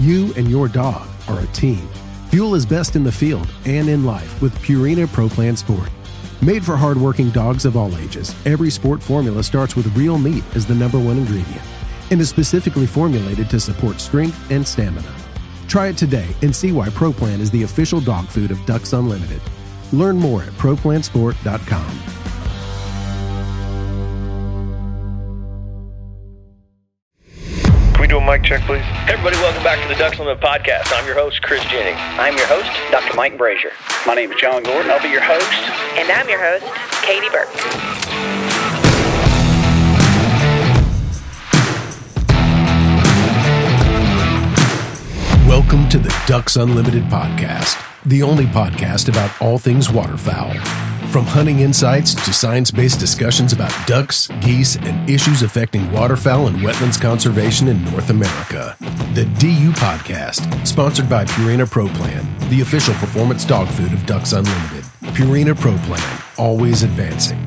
You and your dog are a team. Fuel is best in the field and in life with Purina Pro Plan Sport. Made for hardworking dogs of all ages, every sport formula starts with real meat as the #1 ingredient and is specifically formulated to support strength and stamina. Try it today and see why Pro Plan is the official dog food of Ducks Unlimited. Learn more at ProPlansport.com. Can we do a mic check, please? Hey everybody, welcome back to the Ducks Unlimited podcast. I'm your host, Chris Jennings. I'm your host, Dr. Mike Brazier. My name is John Gordon. I'll be your host. And I'm your host, Katie Burke. Welcome to the Ducks Unlimited podcast, the only podcast about all things waterfowl. From hunting insights to science-based discussions about ducks, geese, and issues affecting waterfowl and wetlands conservation in North America. The DU Podcast, sponsored by Purina Pro Plan, the official performance dog food of Ducks Unlimited. Purina Pro Plan, always advancing.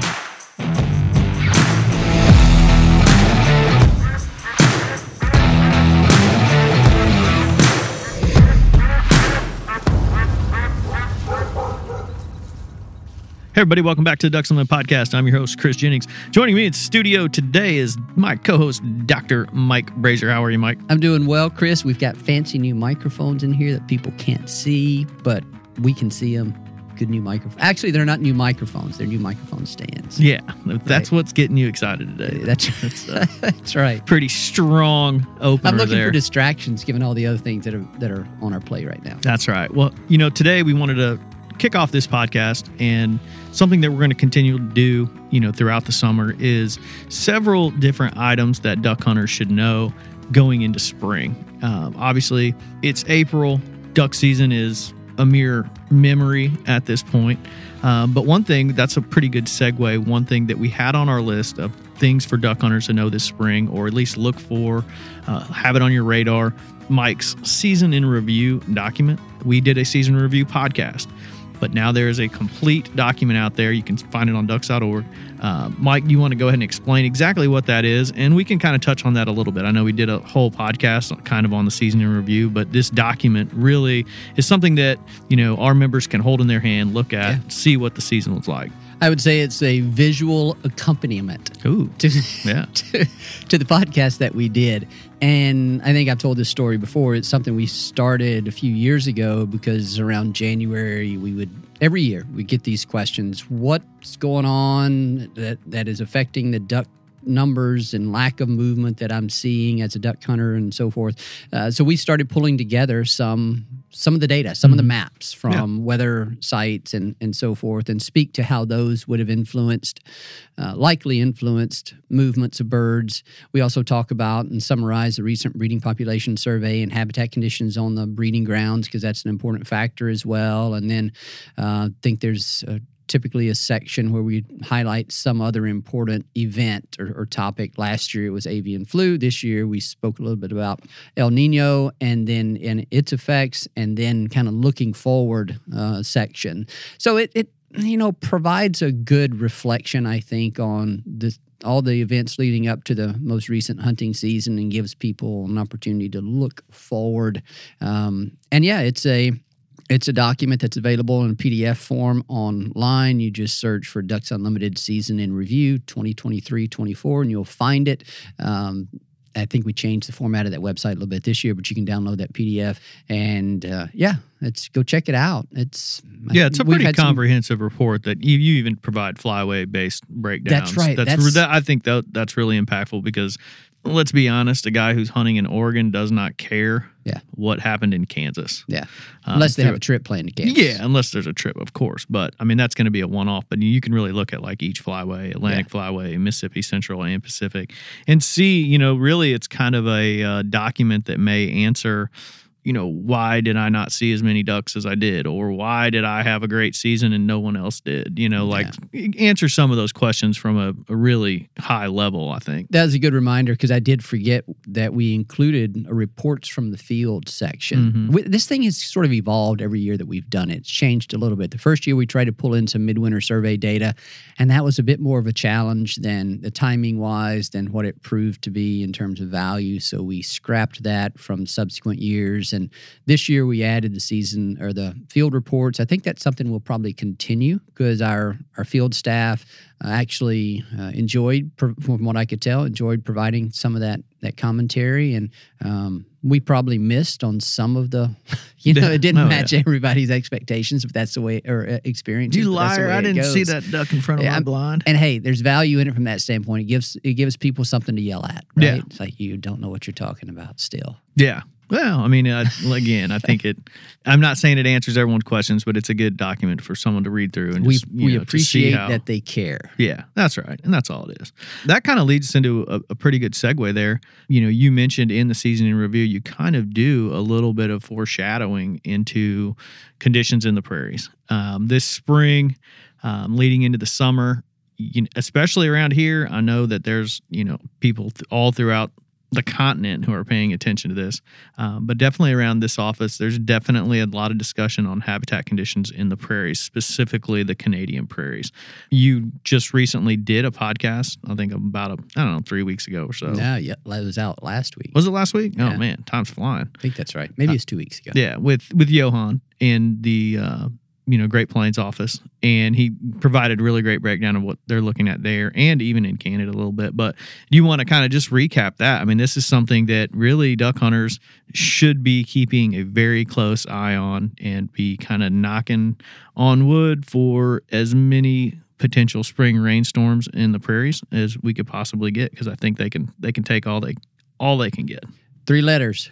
Hey everybody, welcome back to the Ducks Unlimited podcast. I'm your host, Chris Jennings. Joining me in studio today is my co-host, Dr. Mike Brazier. How are you, Mike? I'm doing well, Chris. We've got fancy new microphones in here that people can't see, but we can see them. Good new microphones. Actually, they're not new microphones. They're new microphone stands. Yeah, that's what's getting you excited today. That's right. Pretty strong opener. I'm looking there for distractions given all the other things that are on our plate right now. That's right. Well, today we wanted to kick off this podcast, and something that we're going to continue to do, throughout the summer is several different items that duck hunters should know going into spring. Obviously, it's April. Duck season is a mere memory at this point. But one thing, that's a pretty good segue, one thing that we had on our list of things for duck hunters to know this spring, or at least look for, have it on your radar, Mike's season in review document. We did a season review podcast, but now there is a complete document out there. You can find it on ducks.org. Mike, you want to go ahead and explain exactly what that is? And we can kind of touch on that a little bit. I know we did a whole podcast kind of on the season in review, but this document really is something that, our members can hold in their hand, look at, see what the season was like. I would say it's a visual accompaniment to the podcast that we did. And I think I've told this story before. It's something we started a few years ago because around January, every year we get these questions. What's going on that is affecting the duck numbers and lack of movement that I'm seeing as a duck hunter and so forth. So we started pulling together some of the data, some of the maps from weather sites and so forth, and speak to how those would have likely influenced movements of birds. We also talk about and summarize the recent breeding population survey and habitat conditions on the breeding grounds, because that's an important factor as well. And then I think there's typically a section where we highlight some other important event or topic. Last year it was avian flu. This year we spoke a little bit about El Nino and its effects, and then kind of looking forward section. So it provides a good reflection, I think, on all the events leading up to the most recent hunting season, and gives people an opportunity to look forward. It's a document that's available in a PDF form online. You just search for Ducks Unlimited Season in Review 2023-24, and you'll find it. I think we changed the format of that website a little bit this year, but you can download that PDF and go check it out. It's a pretty comprehensive report that you even provide flyway based breakdowns. That's right. I think that's really impactful, because let's be honest, a guy who's hunting in Oregon does not care what happened in Kansas. Yeah, unless they have a trip planned to Kansas. Yeah, unless there's a trip, of course. But, that's going to be a one-off. But you can really look at like each flyway, Atlantic Flyway, Mississippi Central and Pacific, and see, really it's kind of a document that may answer why did I not see as many ducks as I did? Or why did I have a great season and no one else did? Answer some of those questions from a really high level, I think. That was a good reminder because I did forget that we included a reports from the field section. This thing has sort of evolved every year that we've done it. It's changed a little bit. The first year we tried to pull in some midwinter survey data, and that was a bit more of a challenge than the timing-wise than what it proved to be in terms of value. So we scrapped that from subsequent years. And this year we added the season or the field reports. I think that's something we'll probably continue because our field staff actually enjoyed, from what I could tell, providing some of that commentary. And we probably missed on some of the, it didn't match everybody's expectations, if that's the way, or experience. You liar, I didn't see that duck in front of my blind. And hey, there's value in it from that standpoint. It gives people something to yell at, right? Yeah. It's like you don't know what you're talking about still. Yeah. Well, I mean, again, I think I'm not saying it answers everyone's questions, but it's a good document for someone to read through. And we appreciate that they care. Yeah, that's right. And that's all it is. That kind of leads us into a pretty good segue there. You mentioned in the season in review, you kind of do a little bit of foreshadowing into conditions in the prairies. This spring, leading into the summer, especially around here, I know that there's, people all throughout the continent who are paying attention to this, but definitely around this office, there's definitely a lot of discussion on habitat conditions in the prairies, specifically the Canadian prairies. You just recently did a podcast, I think about 3 weeks ago or so. Yeah, it was out last week. Was it last week? Yeah. Oh man, time's flying. I think that's right. Maybe it's 2 weeks ago. Yeah, with Johan in the Great Plains office, and he provided a really great breakdown of what they're looking at there and even in Canada a little bit. But do you want to kind of just recap that? I mean, this is something that really duck hunters should be keeping a very close eye on and be kind of knocking on wood for as many potential spring rainstorms in the prairies as we could possibly get, because I think they can take all they can get. 3 letters,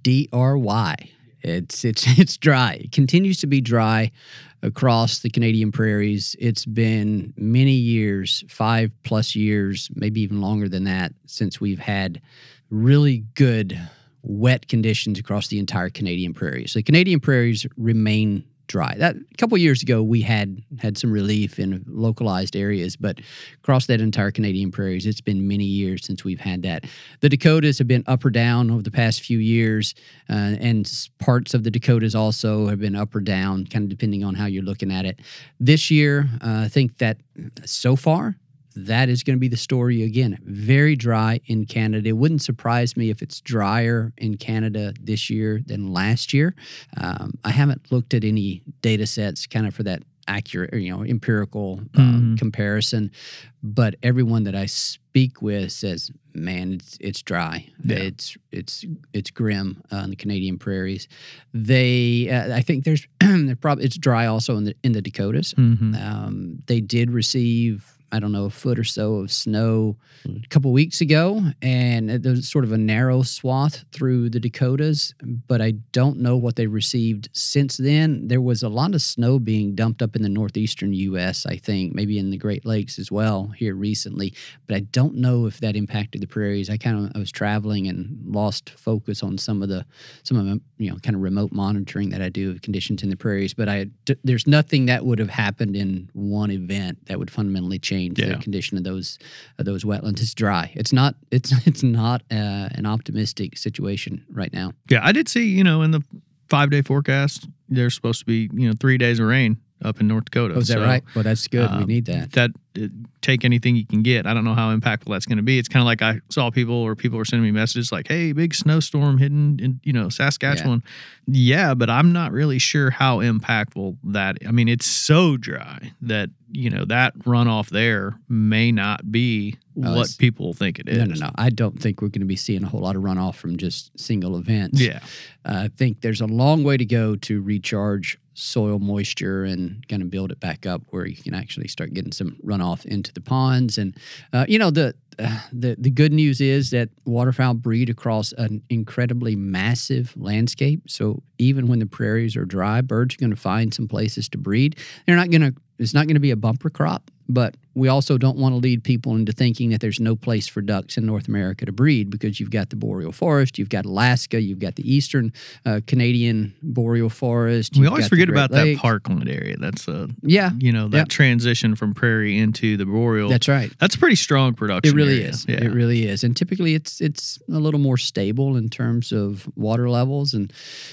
DRY. It's dry. It continues to be dry across the Canadian prairies. It's been many years, 5+ years, maybe even longer than that, since we've had really good wet conditions across the entire Canadian prairies. So the Canadian prairies remain dry. That a couple of years ago, we had some relief in localized areas, but across that entire Canadian prairies, it's been many years since we've had that. The Dakotas have been up or down over the past few years, and parts of the Dakotas also have been up or down, kind of depending on how you're looking at it. This year, I think that so far, that is going to be the story again. Very dry in Canada. It wouldn't surprise me if it's drier in Canada this year than last year. I haven't looked at any data sets kind of for that accurate, empirical comparison, but everyone that I speak with says, man, it's dry. Yeah. It's grim on the Canadian prairies. I think there's it's dry also in the Dakotas. Mm-hmm. They did receive, I don't know, a foot or so of snow a couple weeks ago, and there's sort of a narrow swath through the Dakotas, but I don't know what they received since then. There was a lot of snow being dumped up in the northeastern U.S., I think, maybe in the Great Lakes as well here recently, but I don't know if that impacted the prairies. I was traveling and lost focus on some of the kind of remote monitoring that I do of conditions in the prairies, but there's nothing that would have happened in one event that would fundamentally change the condition of those wetlands. It's dry. It's not an optimistic situation right now. Yeah, I did see, in the 5-day forecast, there's supposed to be, 3 days of rain up in North Dakota. Oh, is that right? Well, that's good. We need that. Take anything you can get. I don't know how impactful that's going to be. It's kind of like I saw people were sending me messages like, hey, big snowstorm hidden in, Saskatchewan. Yeah, but I'm not really sure how impactful that. I mean, it's so dry that, that runoff there may not be what people think it is. No. I don't think we're going to be seeing a whole lot of runoff from just single events. Yeah. I think there's a long way to go to recharge soil moisture and kind of build it back up where you can actually start getting some runoff into the ponds. And, the good news is that waterfowl breed across an incredibly massive landscape. So even when the prairies are dry, birds are going to find some places to breed. It's not going to be a bumper crop, but we also don't want to lead people into thinking that there's no place for ducks in North America to breed, because you've got the boreal forest, you've got Alaska, you've got the eastern Canadian boreal forest. We always forget about that parkland area. That's that transition from prairie into the boreal. That's right. That's a pretty strong production. It really area. is. Yeah. It really is. And typically it's a little more stable in terms of water levels. And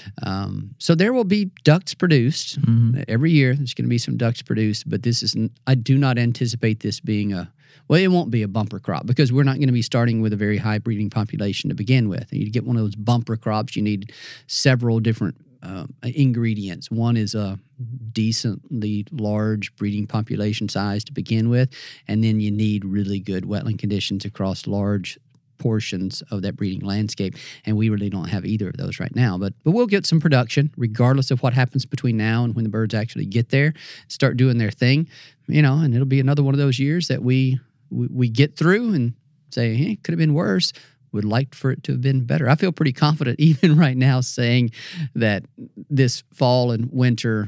so there will be ducks produced every year. There's going to be some ducks produced, but I do not anticipate this being it won't be a bumper crop, because we're not going to be starting with a very high breeding population to begin with. And you get one of those bumper crops, you need several different ingredients. One is a decently large breeding population size to begin with, and then you need really good wetland conditions across large portions of that breeding landscape, and we really don't have either of those right now. But we'll get some production regardless of what happens between now and when the birds actually get there, start doing their thing, and it'll be another one of those years that we get through and say, hey, it could have been worse. Would like for it to have been better. I feel pretty confident even right now saying that this fall and winter,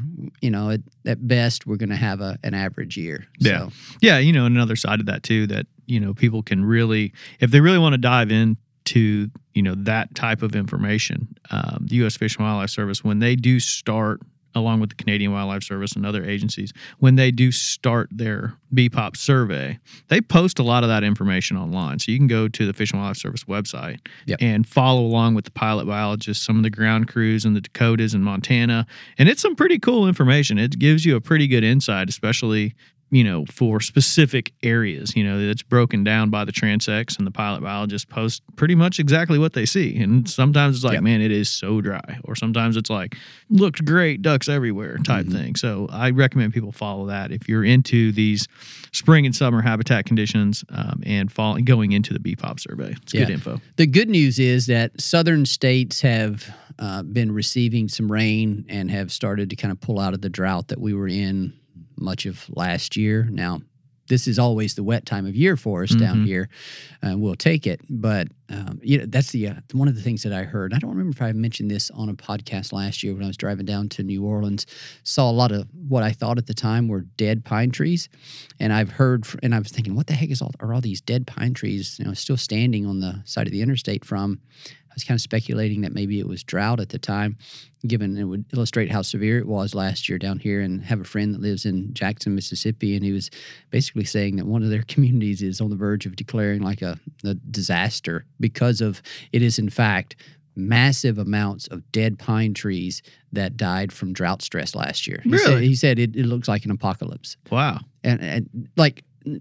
at best, we're going to have an average year. Yeah. So. Yeah. Another side of that too, that, people can really, if they really want to dive into, that type of information, the U.S. Fish and Wildlife Service, when they do start, along with the Canadian Wildlife Service and other agencies, when they do start their BPOP survey, they post a lot of that information online. So you can go to the Fish and Wildlife Service website and follow along with the pilot biologists, some of the ground crews in the Dakotas and Montana. And it's some pretty cool information. It gives you a pretty good insight, especially for specific areas, it's broken down by the transects, and the pilot biologists post pretty much exactly what they see. And sometimes it's like, man, it is so dry. Or sometimes it's like, looked great, ducks everywhere type thing. So I recommend people follow that if you're into these spring and summer habitat conditions and going into the BPOP survey. It's good info. The good news is that southern states have been receiving some rain and have started to kind of pull out of the drought that we were in much of last year. Now, this is always the wet time of year for us down here. We'll take it. But, that's one of the things that I heard. I don't remember if I mentioned this on a podcast last year when I was driving down to New Orleans. Saw a lot of what I thought at the time were dead pine trees. And I've heard, and I was thinking, what the heck are all these dead pine trees, still standing on the side of the interstate from? I was kind of speculating that maybe it was drought at the time, given it would illustrate how severe it was last year down here. And have a friend that lives in Jackson, Mississippi, and he was basically saying that one of their communities is on the verge of declaring like a disaster because of it is, in fact, massive amounts of dead pine trees that died from drought stress last year. He said it looks like an apocalypse. Wow. And like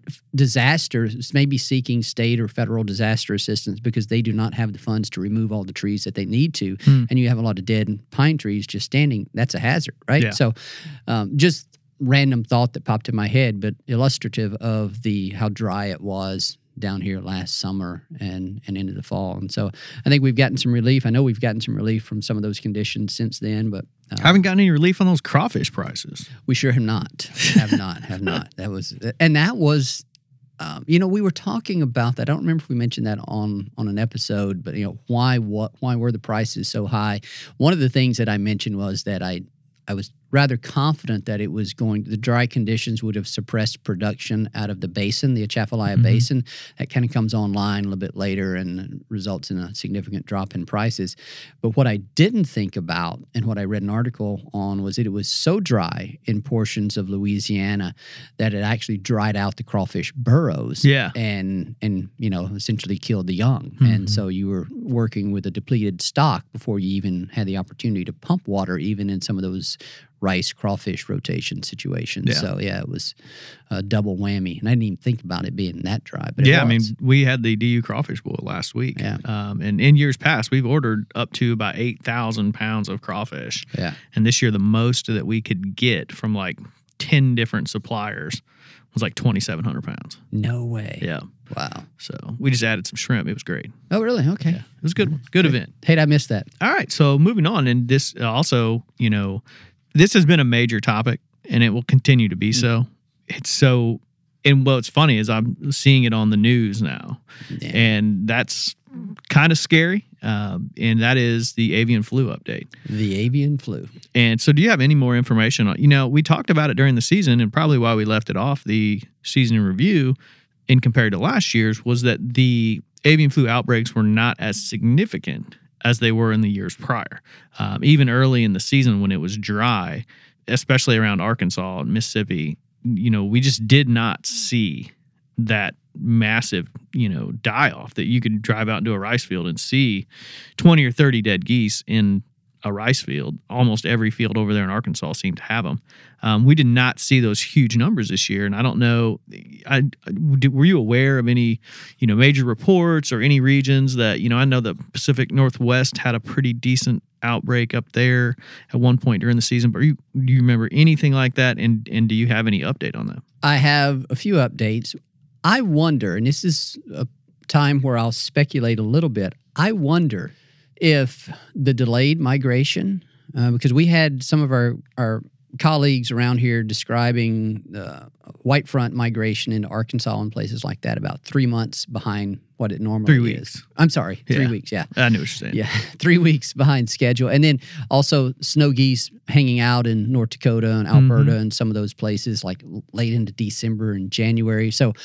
disasters, maybe seeking state or federal disaster assistance because they do not have the funds to remove all the trees that they need to. And you have a lot of dead pine trees just standing. That's a hazard, right? Yeah. So just random thought that popped in my head, but illustrative of how dry it was down here last summer and into the fall. And so I think we've gotten some relief. I know we've gotten some relief from some of those conditions since then, but haven't gotten any relief on those crawfish prices. We sure have not. Have not. That was we were talking about that. I don't remember if we mentioned that on an episode, but why were the prices so high? One of the things that I mentioned was that I was rather confident that the dry conditions would have suppressed production out of the basin, the Atchafalaya Basin. That kind of comes online a little bit later and results in a significant drop in prices. But what I didn't think about, and what I read an article on, was that it was so dry in portions of Louisiana that it actually dried out the crawfish burrows. Yeah. And essentially killed the young. And so you were working with a depleted stock before you even had the opportunity to pump water, even in some of those rice crawfish rotation situations. Yeah. So it was a double whammy, and I didn't even think about it being that dry. But I mean, we had the DU crawfish boil last week. Yeah. And in years past, we've ordered up to about 8,000 pounds of crawfish. Yeah. And this year, the most that we could get from like 10 different suppliers was like 2,700 pounds. No way. Yeah. Wow. So we just added some shrimp. It was great. Oh, really? Okay. Yeah. It was a good one. Good event. Hey, I missed that. All right. So moving on, and this also, this has been a major topic, and it will continue to be so. It's so And what's funny is I'm seeing it on the news now, Yeah. and that's kind of scary. And that is the avian flu update. The avian flu. And so, do you have any more information on? We talked about it during the season, and probably why we left it off the season in review, in compared to last year's, was that the avian flu outbreaks were not as significant as they were in the years prior. Even early in the season when it was dry, especially around Arkansas and Mississippi, we just did not see that massive, die off that you could drive out into a rice field and see 20 or 30 dead geese in a rice field. Almost every field over there in Arkansas seemed to have them. We did not see those huge numbers this year, and I don't know. Were you aware of any, major reports or any regions that I know the Pacific Northwest had a pretty decent outbreak up there at one point during the season? But do you remember anything like that? And do you have any update on that? I have a few updates. I wonder, and this is a time where I'll speculate a little bit. I wonder if the delayed migration, because we had some of our colleagues around here describing white front migration into Arkansas and places like that about 3 months behind what it normally 3 weeks. is. I'm sorry, 3 Yeah. weeks, yeah. I knew what you're saying. Yeah, 3 weeks behind schedule. And then also snow geese hanging out in North Dakota and Alberta and some of those places like late into December and January. So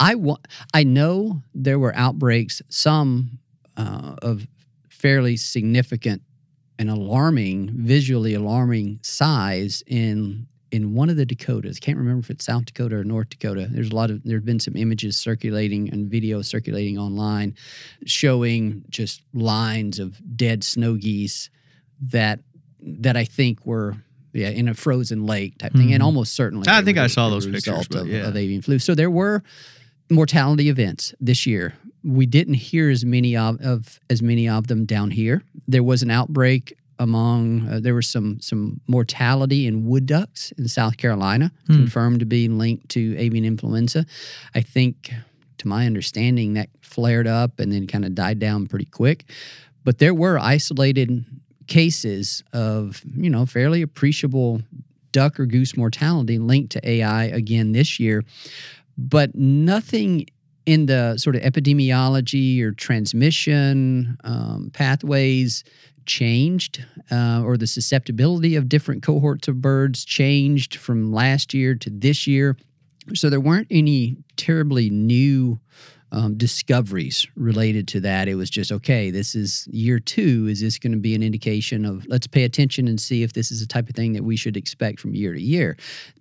I know there were outbreaks, some of fairly significant and visually alarming size in one of the Dakotas. Can't remember if it's South Dakota or North Dakota. There's been some images circulating and video circulating online showing just lines of dead snow geese that I think were in a frozen lake type thing, and almost certainly I think I were saw the those pictures, result but yeah. of avian flu. So there were mortality events this year. We didn't hear as many of them down here. There was an outbreak among there was some mortality in wood ducks in South Carolina, confirmed to be linked to avian influenza. I think, to my understanding, that flared up and then kind of died down pretty quick. But there were isolated cases of fairly appreciable duck or goose mortality linked to AI again this year, but nothing in the sort of epidemiology or transmission pathways changed, or the susceptibility of different cohorts of birds changed from last year to this year. So there weren't any terribly new discoveries related to that. It was just, okay, this is year 2. Is this going to be an indication of, let's pay attention and see if this is the type of thing that we should expect from year to year?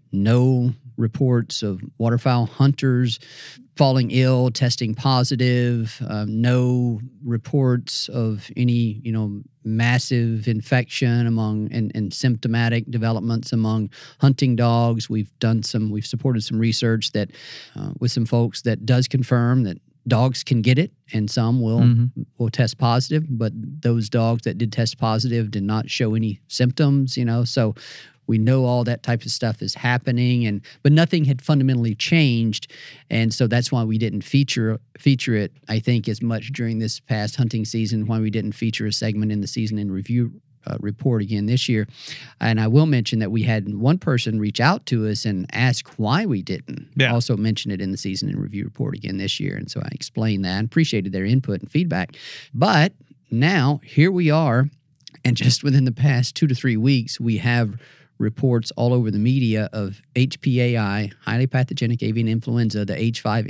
No reports of waterfowl hunters falling ill, testing positive, no reports of any, massive infection among and symptomatic developments among hunting dogs. We've supported some research that with some folks that does confirm that dogs can get it and some will test positive, but those dogs that did test positive did not show any symptoms, so we know all that type of stuff is happening, but nothing had fundamentally changed, and so that's why we didn't feature it, I think, as much during this past hunting season, why we didn't feature a segment in the season in review report again this year. And I will mention that we had one person reach out to us and ask why we didn't also mention it in the season in review report again this year, and so I explained that and appreciated their input and feedback. But now, here we are, and just within the past 2 to 3 weeks, we have reports all over the media of HPAI, highly pathogenic avian influenza, the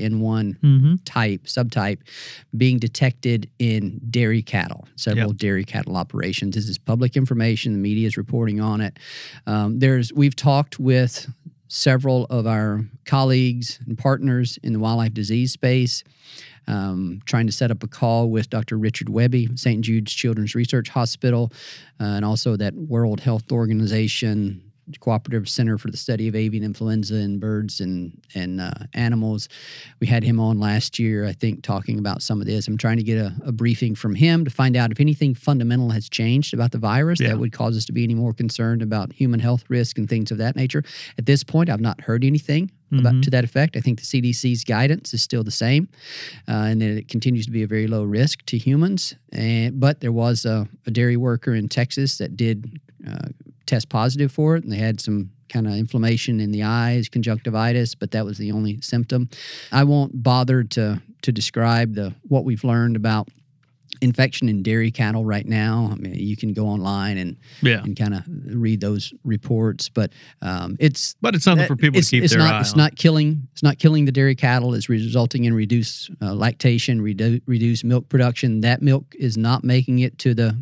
H5N1 subtype, being detected in dairy cattle, several dairy cattle operations. This is public information. The media is reporting on it. We've talked with several of our colleagues and partners in the wildlife disease space, trying to set up a call with Dr. Richard Webby, St. Jude's Children's Research Hospital, and also that World Health Organization Cooperative Center for the Study of Avian Influenza in Birds and Animals. We had him on last year, I think, talking about some of this. I'm trying to get a briefing from him to find out if anything fundamental has changed about the virus that would cause us to be any more concerned about human health risk and things of that nature. At this point, I've not heard anything to that effect. I think the CDC's guidance is still the same, and that it continues to be a very low risk to humans. But there was a dairy worker in Texas that did test positive for it, and they had some kind of inflammation in the eyes, conjunctivitis, but that was the only symptom. I won't bother to describe what we've learned about infection in dairy cattle right now. I mean, you can go online and kind of read those reports, but it's something for people to keep their eye on. It's not killing the dairy cattle. It's resulting in reduced lactation, reduced milk production. That milk is not making it to the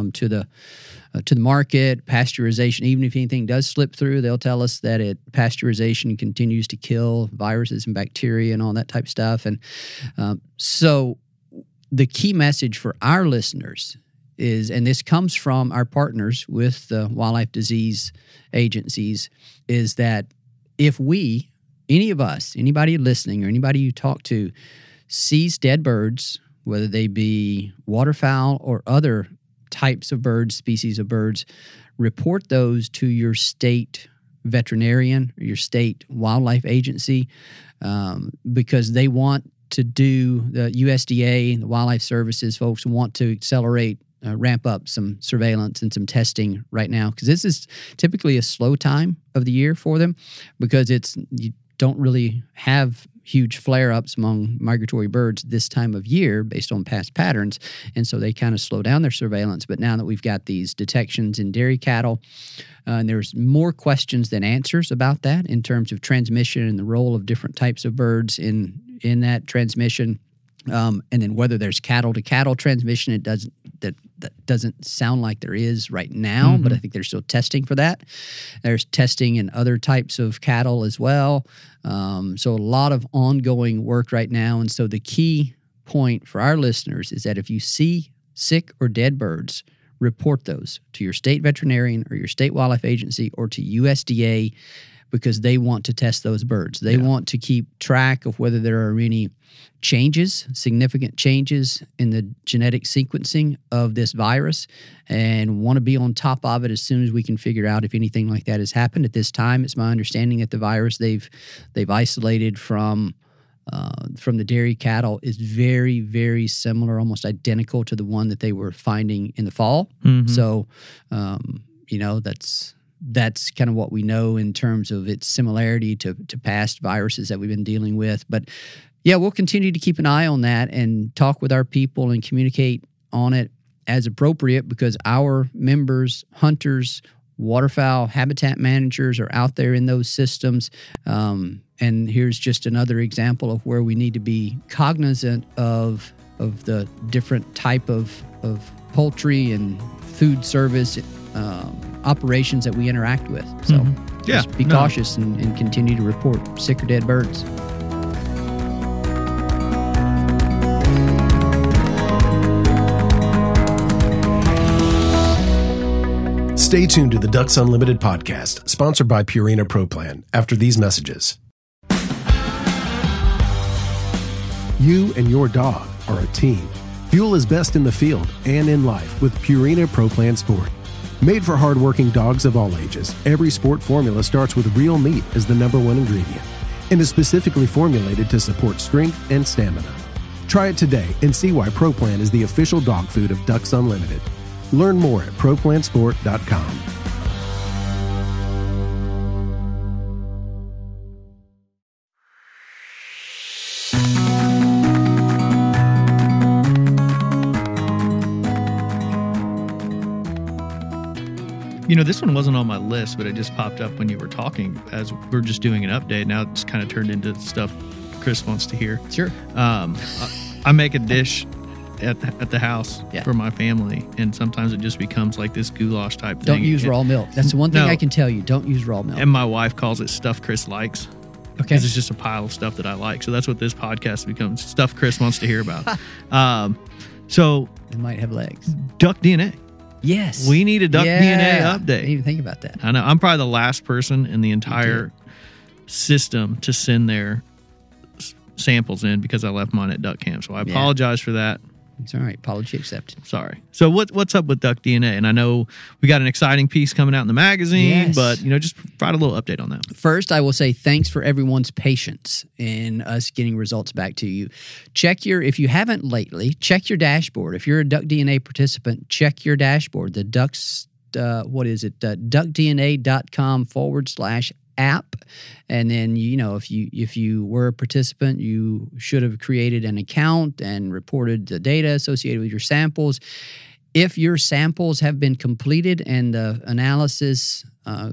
market. Pasteurization, even if anything does slip through, they'll tell us that pasteurization continues to kill viruses and bacteria and all that type of stuff. And so the key message for our listeners is, and this comes from our partners with the wildlife disease agencies, is that if anybody listening or anybody you talk to sees dead birds, whether they be waterfowl or other types of birds, species of birds, report those to your state veterinarian or your state wildlife agency, because they want to do, the USDA, the Wildlife Services folks want to ramp up some surveillance and some testing right now, because this is typically a slow time of the year for them, because you don't really have huge flare-ups among migratory birds this time of year based on past patterns, and so they kind of slow down their surveillance. But now that we've got these detections in dairy cattle, and there's more questions than answers about that in terms of transmission and the role of different types of birds in that transmission, and then whether there's cattle-to-cattle transmission. That doesn't sound like there is right now, but I think they're still testing for that. There's testing in other types of cattle as well. So a lot of ongoing work right now. And so the key point for our listeners is that if you see sick or dead birds, report those to your state veterinarian or your state wildlife agency or to USDA, because they want to test those birds. They want to keep track of whether there are any significant changes in the genetic sequencing of this virus, and want to be on top of it as soon as we can figure out if anything like that has happened. At this time, it's my understanding that the virus they've isolated from the dairy cattle is very, very similar, almost identical to the one that they were finding in the fall. So, that's kind of what we know in terms of its similarity to past viruses that we've been dealing with. But yeah, we'll continue to keep an eye on that and talk with our people and communicate on it as appropriate, because our members, hunters, waterfowl habitat managers are out there in those systems. And here's just another example of where we need to be cognizant of the different type of poultry and food service operations that we interact with. So just be cautious and continue to report sick or dead birds. Stay tuned to the Ducks Unlimited podcast, sponsored by Purina Pro Plan, after these messages. You and your dog are a team. Fuel is best in the field and in life with Purina Pro Plan Sport. Made for hardworking dogs of all ages, every sport formula starts with real meat as the #1 ingredient and is specifically formulated to support strength and stamina. Try it today and see why Pro Plan is the official dog food of Ducks Unlimited. Learn more at ProPlansport.com. This one wasn't on my list, but it just popped up when you were talking as we're just doing an update. Now it's kind of turned into stuff Chris wants to hear. Sure. I make a dish at the house for my family, and sometimes it just becomes like this goulash type thing. Don't use raw milk. That's the one thing I can tell you. Don't use raw milk. And my wife calls it stuff Chris likes. Okay. Because it's just a pile of stuff that I like. So that's what this podcast becomes, stuff Chris wants to hear about. So it might have legs. Duck DNA. Yes. We need a duck DNA update. I didn't even think about that. I know. I'm probably the last person in the entire system to send their samples in because I left mine at duck camp. So I apologize for that. It's all right. Apology accepted. Sorry. So what's up with Duck DNA? And I know we got an exciting piece coming out in the magazine, but just provide a little update on that. First, I will say thanks for everyone's patience in us getting results back to you. If you haven't lately, check your dashboard. If you're a Duck DNA participant, check your dashboard. The Ducks duckdna.com/app. And then, if you were a participant, you should have created an account and reported the data associated with your samples. If your samples have been completed and the analysis,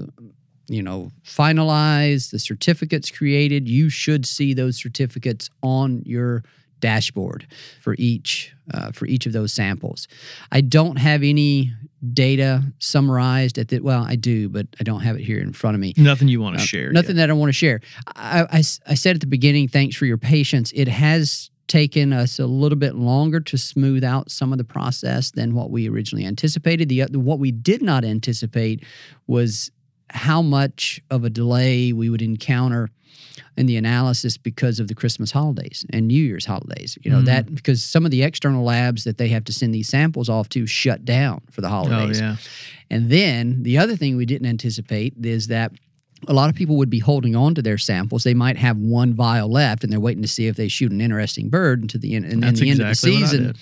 finalized, the certificates created, you should see those certificates on your dashboard for each of those samples. I don't have any data summarized I do, but I don't have it here in front of me. Nothing you want to share. Nothing that I want to share. I said at the beginning, thanks for your patience. It has taken us a little bit longer to smooth out some of the process than what we originally anticipated. What we did not anticipate was how much of a delay we would encounter in the analysis because of the Christmas holidays and New Year's holidays. That because some of the external labs that they have to send these samples off to shut down for the holidays. Oh, yeah. And then the other thing we didn't anticipate is that a lot of people would be holding on to their samples. They might have one vial left, and they're waiting to see if they shoot an interesting bird until the end. And then the end of the season,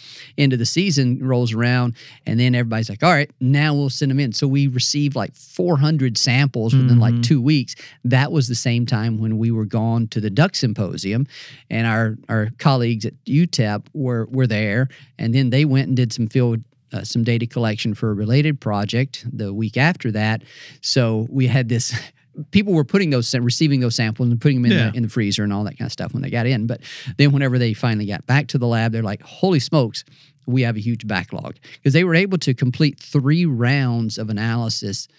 rolls around, and then everybody's like, "All right, now we'll send them in." So we received like 400 samples within like 2 weeks. That was the same time when we were gone to the Duck Symposium, and our colleagues at UTEP were there, and then they went and did some data collection for a related project the week after that. So we had this. People were receiving those samples and putting them in the freezer and all that kind of stuff when they got in. But then whenever they finally got back to the lab, they're like, holy smokes, we have a huge backlog. Because they were able to complete 3 rounds of analysis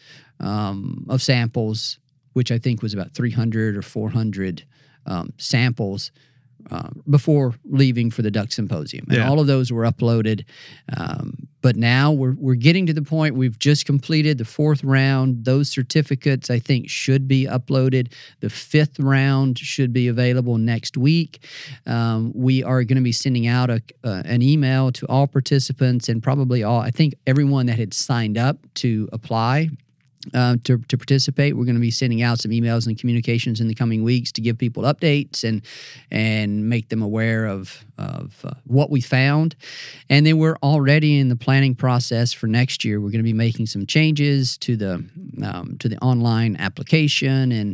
of samples, which I think was about 300 or 400 samples before leaving for the Duck Symposium. And all of those were uploaded. But now we're getting to the point, we've just completed the 4th round. Those certificates, I think, should be uploaded. The 5th round should be available next week. We are going to be sending out an email to all participants and probably everyone that had signed up to apply to participate. We're going to be sending out some emails and communications in the coming weeks to give people updates and make them aware of what we found. And then we're already in the planning process for next year. We're going to be making some changes to the online application and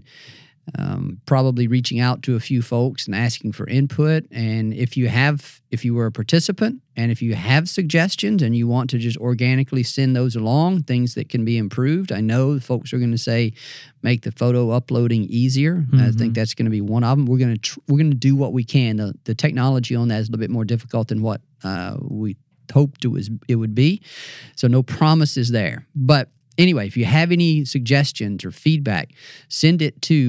probably reaching out to a few folks and asking for input. And if you were a participant and if you have suggestions and you want to just organically send those along, things that can be improved, I know folks are going to say, make the photo uploading easier. I think that's going to be one of them. We're going to do what we can. The technology on that is a little bit more difficult than what we hoped it would be. So no promises there. But anyway, if you have any suggestions or feedback, send it to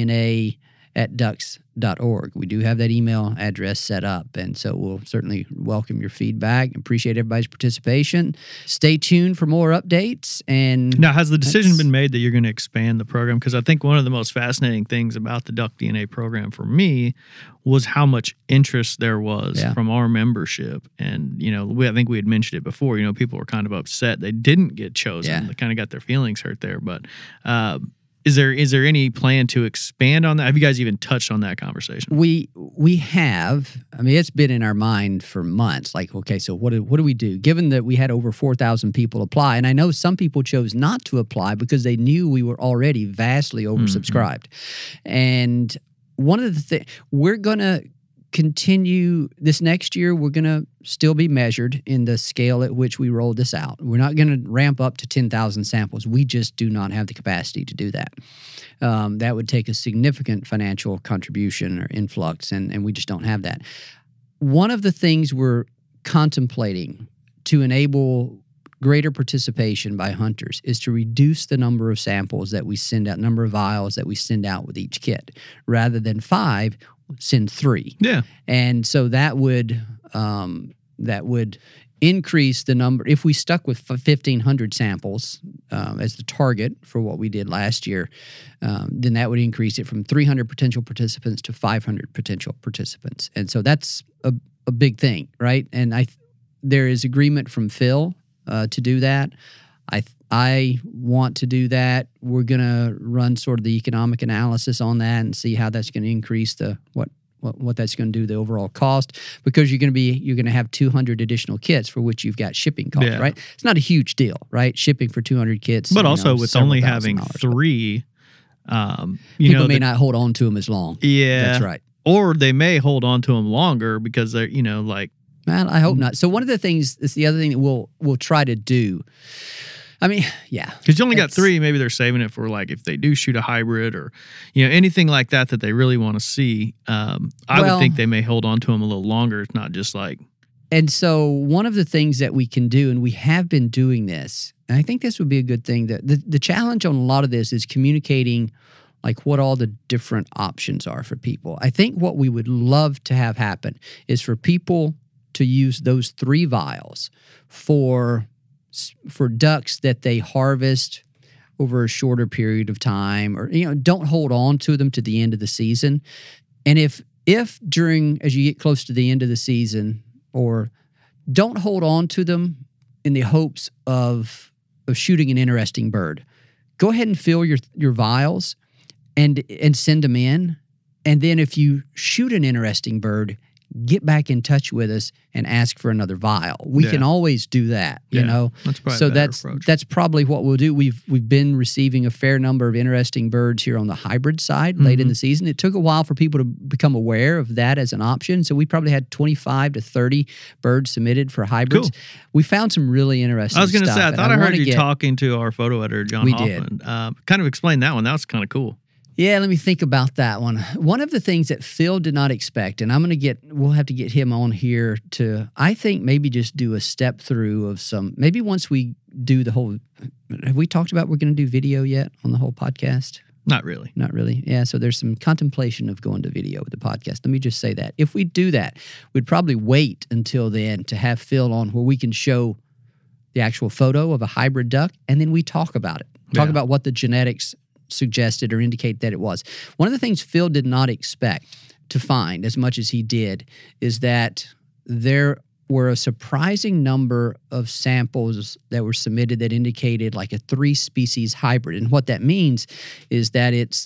duckdna@ducks.org. We do have that email address set up, and so we'll certainly welcome your feedback. Appreciate everybody's participation. Stay tuned for more updates. And now, has the decision been made that you're going to expand the program? Because I think one of the most fascinating things about the Duck DNA program for me was how much interest there was from our membership. And, I think we had mentioned it before, people were kind of upset they didn't get chosen. They kind of got their feelings hurt there. But is there any plan to expand on that? Have you guys even touched on that conversation? We have. I mean, it's been in our mind for months. Like, okay, so what do we do? Given that we had over 4,000 people apply, and I know some people chose not to apply because they knew we were already vastly oversubscribed. And one of the things, we're going to continue this next year, we're going to still be measured in the scale at which we roll this out. We're not going to ramp up to 10,000 samples. We just do not have the capacity to do that. That would take a significant financial contribution or influx, and we just don't have that. One of the things we're contemplating to enable greater participation by hunters is to reduce the number of samples that we send out, number of vials that we send out with each kit. Rather than 5, send 3. Yeah. And so that would increase the number. If we stuck with 1,500 samples as the target for what we did last year, then that would increase it from 300 potential participants to 500 potential participants. And so that's a big thing, right? And there is agreement from Phil to do that. I want to do that. We're going to run sort of the economic analysis on that and see how that's going to increase the what that's going to do, the overall cost, because you're going to have 200 additional kits for which you've got shipping costs, Yeah. right? It's not a huge deal, right? Shipping for 200 kits, But also with only several having $1,000. 3, People may not hold on to them as long. Yeah, That's right. Or they may hold on to them longer because they're, like. Man, I hope not. So one of the things, it's the other thing that we'll try to do. I mean, yeah. Because you only got 3, maybe they're saving it for like if they do shoot a hybrid or, anything like that they really want to see. I would think they may hold on to them a little longer. It's not just like. And so one of the things that we can do, and we have been doing this, and I think this would be a good thing, that the challenge on a lot of this is communicating like what all the different options are for people. I think what we would love to have happen is for people to use those 3 vials for ducks that they harvest over a shorter period of time, or don't hold on to them to the end of the season. And if during, as you get close to the end of the season, or don't hold on to them in the hopes of shooting an interesting bird, go ahead and fill your vials and send them in. And then if you shoot an interesting bird, get back in touch with us and ask for another vial. We can always do that, you know. That's probably so a better approach. That's probably what we'll do. We've been receiving a fair number of interesting birds here on the hybrid side late in the season. It took a while for people to become aware of that as an option. So we probably had 25 to 30 birds submitted for hybrids. Cool. We found some really interesting I was going to stuff, say, I and thought I heard you wanna talking to our photo editor, John We Hoffman. Kind of explain that one. That was kind of cool. Yeah, let me think about that one. One of the things that Phil did not expect, and we'll have to get him on here to, I think, maybe just do a step through of some, maybe once we do the whole, have we talked about we're going to do video yet on the whole podcast? Not really. Not really. Yeah, so there's some contemplation of going to video with the podcast. Let me just say that. If we do that, we'd probably wait until then to have Phil on where we can show the actual photo of a hybrid duck, and then we talk about it. Talk about what the genetics suggested or indicate that it was. One of the things Phil did not expect to find, as much as he did, is that there were a surprising number of samples that were submitted that indicated like a 3-species hybrid. And what that means is that let's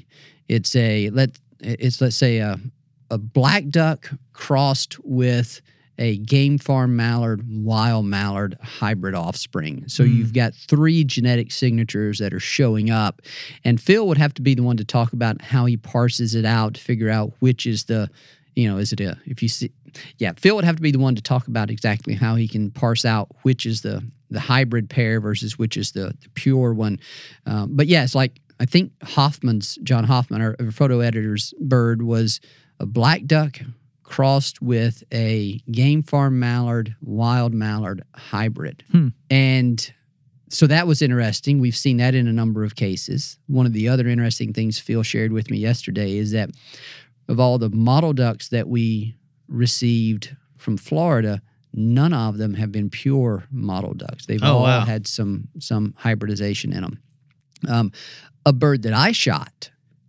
say a black duck crossed with a game farm mallard, wild mallard hybrid offspring. So you've got 3 genetic signatures that are showing up. And Phil would have to be the one to talk about how he parses it out to figure out which is the, Phil would have to be the one to talk about exactly how he can parse out which is the hybrid pair versus which is the pure one. But yeah, it's like, I think John Hoffman, our photo editor's bird, was a black duck crossed with a game farm mallard, wild mallard hybrid. And so that was interesting. We've seen that in a number of cases. One of the other interesting things Phil shared with me yesterday is that of all the model ducks that we received from Florida, none of them have been pure model ducks. They've all had some hybridization in them. A bird that I shot,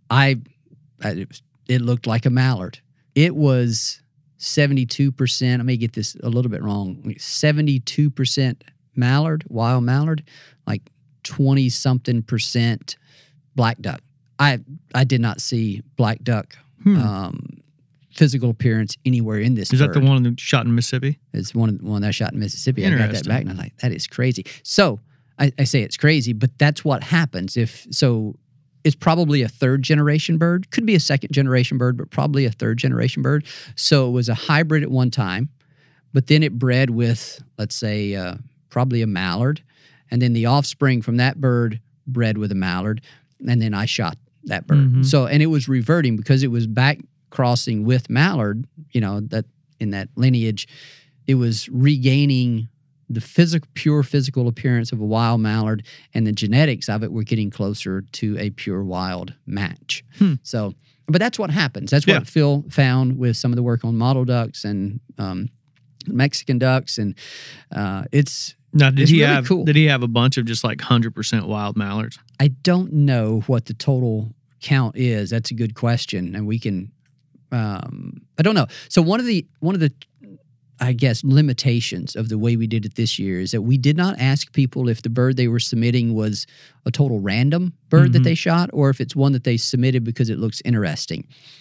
it looked like a mallard. It was 72%. I may get this a little bit wrong. 72% mallard, wild mallard, like 20-something% black duck. I did not see black duck physical appearance anywhere in this. Is that the one that shot in Mississippi? It's one that I shot in Mississippi. I got that back, and I'm like, that is crazy. So I say it's crazy, but that's what happens. It's probably a 3rd-generation bird. Could be a 2nd-generation bird, but probably a 3rd-generation bird. So it was a hybrid at one time, but then it bred with, let's say, probably a mallard, and then the offspring from that bird bred with a mallard, and then I shot that bird. So, and it was reverting because it was back crossing with mallard, that in that lineage, it was regaining the pure physical appearance of a wild mallard, and the genetics of it were getting closer to a pure wild match. So, but that's what happens. That's what Phil found with some of the work on model ducks and Mexican ducks, and it's really cool. Did he have a bunch of just like 100% wild mallards? I don't know what the total count is. That's a good question, and we can. I don't know. So one of the I guess, limitations of the way we did it this year is that we did not ask people if the bird they were submitting was a total random bird that they shot, or if it's one that they submitted because it looks interesting.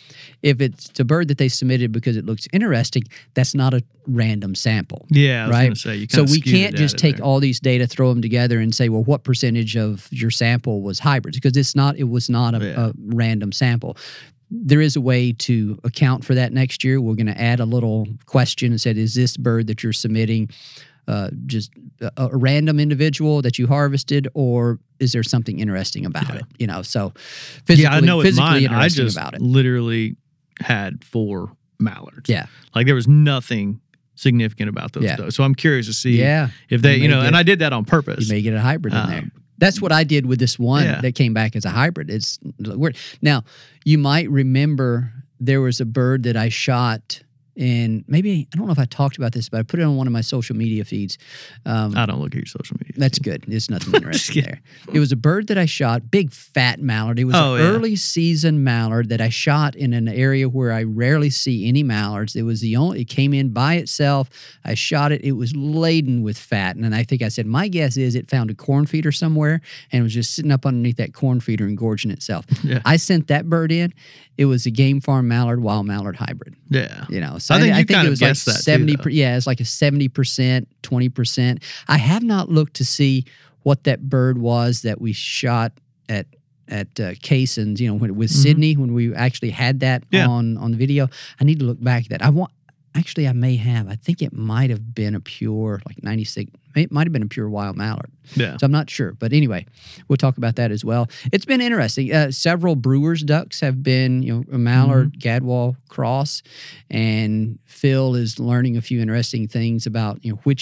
if it's a bird that they submitted because it looks interesting, that's not a random sample. Yeah, I was right. going to say, you So kind of we skewed the can't just data take there. all these data, throw them together, and say, well, what percentage of your sample was hybrids? Because it was not a random sample. There is a way to account for that next year. We're going to add a little question and said, is this bird that you're submitting just a random individual that you harvested, or is there something interesting about it? You know, so physically, I know with mine, I interesting just about it. literally had 4 mallards. Yeah. Like there was nothing significant about those Yeah. does. So I'm curious to see Yeah. if they, You may and get- I did that on purpose. You may get a hybrid in there. That's what I did with this one Yeah. that came back as a hybrid. It's weird. Now, you might remember there was a bird that I shot, and maybe, I don't know if I talked about this, but I put it on one of my social media feeds. I don't look at your social media. That's good. There's nothing interesting there. It was a bird that I shot, big fat mallard. It was Oh, an yeah. early season mallard that I shot in an area where I rarely see any mallards. It was it came in by itself. I shot it. It was laden with fat. And I think I said, my guess is it found a corn feeder somewhere and was just sitting up underneath that corn feeder and gorging itself. Yeah. I sent that bird in. It was a game farm mallard, wild mallard hybrid. Yeah. You know, so I think you I think kind it of was like guessed that too, 70. though. Yeah, it's like a 70%, 20%. I have not looked to see what that bird was that we shot at Caisson's. You know, with Sydney when we actually had that Yeah. on the video. I need to look back at that. Actually, I may have. I think it might have been a pure, like 96. It might have been a pure wild mallard. Yeah. So I'm not sure. But anyway, we'll talk about that as well. It's been interesting. Several Brewers ducks have been, a mallard Gadwall cross, and Phil is learning a few interesting things about, which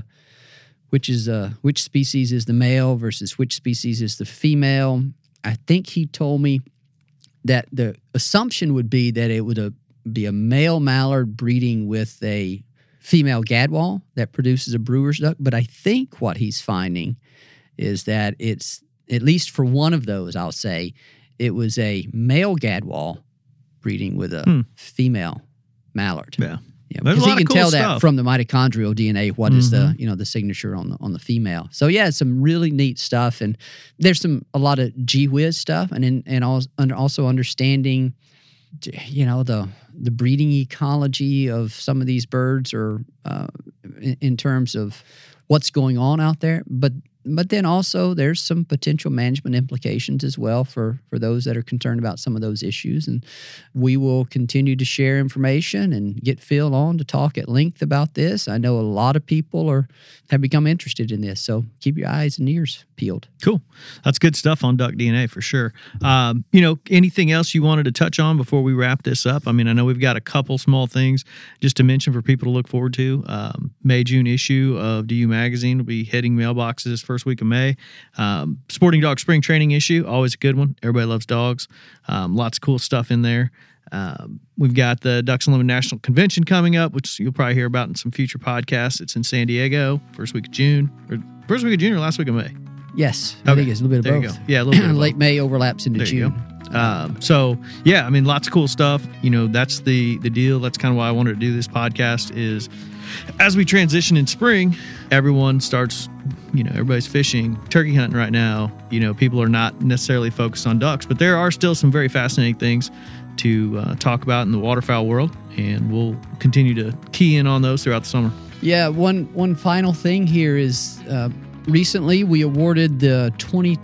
species is the male versus which species is the female. I think he told me that the assumption would be that it would be a male mallard breeding with a female Gadwall that produces a brewer's duck. But I think what he's finding is that it's, at least for one of those, I'll say, it was a male Gadwall breeding with a female mallard. Yeah. Yeah, There's a because lot he of can cool tell stuff. that from the mitochondrial DNA. What is the the signature on the female? So yeah, some really neat stuff, and there's a lot of gee whiz stuff, and also understanding, the breeding ecology of some of these birds, or in terms of what's going on out there, but then also there's some potential management implications as well for those that are concerned about some of those issues. And we will continue to share information and get Phil on to talk at length about this. I know a lot of people have become interested in this, so keep your eyes and ears peeled. Cool. That's good stuff on duck DNA for sure. Anything else you wanted to touch on before we wrap this up? I mean, I know we've got a couple small things just to mention for people to look forward to. May-June issue of DU Magazine will be hitting mailboxes first week of May. Sporting Dog Spring Training issue, always a good one. Everybody loves dogs. Lots of cool stuff in there. We've got the Ducks Unlimited National Convention coming up, which you'll probably hear about in some future podcasts. It's in San Diego, first week of June or last week of May. Yes, I think it's a little bit of There both. you go. Yeah, a little bit of Late both. May overlaps into There you June. go. Lots of cool stuff. That's the deal. That's kind of why I wanted to do this podcast is as we transition in spring, everyone starts, everybody's fishing, turkey hunting right now. People are not necessarily focused on ducks, but there are still some very fascinating things to talk about in the waterfowl world, and we'll continue to key in on those throughout the summer. Yeah, one final thing here is recently we awarded the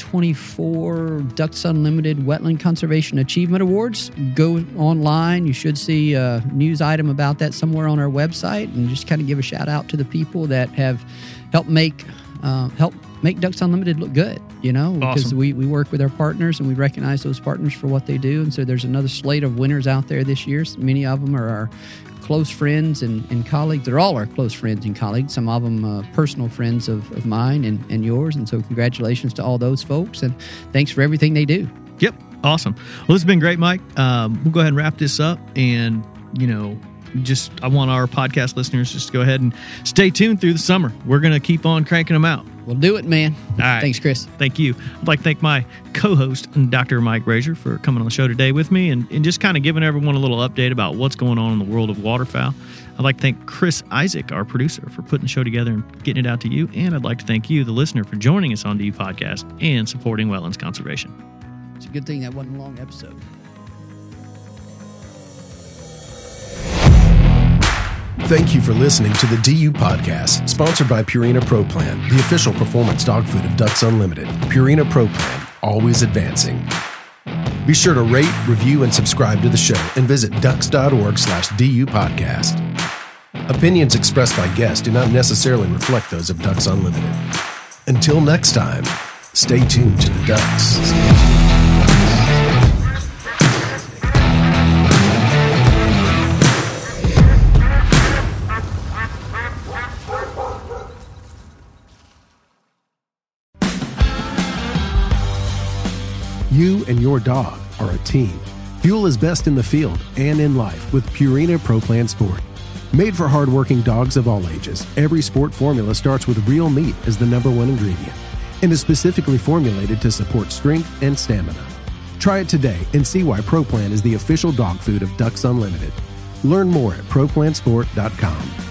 2024 Ducks Unlimited Wetland Conservation Achievement Awards. Go online. You should see a news item about that somewhere on our website, and just kind of give a shout out to the people that have helped make Ducks Unlimited look good, because Awesome. we work with our partners and we recognize those partners for what they do. And so there's another slate of winners out there this year. Many of them are our close friends and colleagues. They're all our close friends and colleagues. Some of them personal friends of mine and yours. And so congratulations to all those folks, and thanks for everything they do. Yep. Awesome. Well, this has been great, Mike. We'll go ahead and wrap this up, and, I want our podcast listeners just to go ahead and stay tuned through the summer. We're going to keep on cranking them out. We'll do it, man. All right. Thanks, Chris. Thank you. I'd like to thank my co-host, Dr. Mike Brazier, for coming on the show today with me and just kind of giving everyone a little update about what's going on in the world of waterfowl. I'd like to thank Chris Isaac, our producer, for putting the show together and getting it out to you. And I'd like to thank you, the listener, for joining us on DU Podcast and supporting wetlands conservation. It's a good thing that wasn't a long episode. Thank you for listening to the DU Podcast, sponsored by Purina Pro Plan, the official performance dog food of Ducks Unlimited. Purina Pro Plan, always advancing. Be sure to rate, review, and subscribe to the show, and visit ducks.org/DU Podcast. Opinions expressed by guests do not necessarily reflect those of Ducks Unlimited. Until next time, stay tuned to the Ducks. You and your dog are a team. Fuel is best in the field and in life with Purina Pro Plan Sport. Made for hardworking dogs of all ages, every sport formula starts with real meat as the #1 ingredient and is specifically formulated to support strength and stamina. Try it today and see why Pro Plan is the official dog food of Ducks Unlimited. Learn more at ProPlansport.com.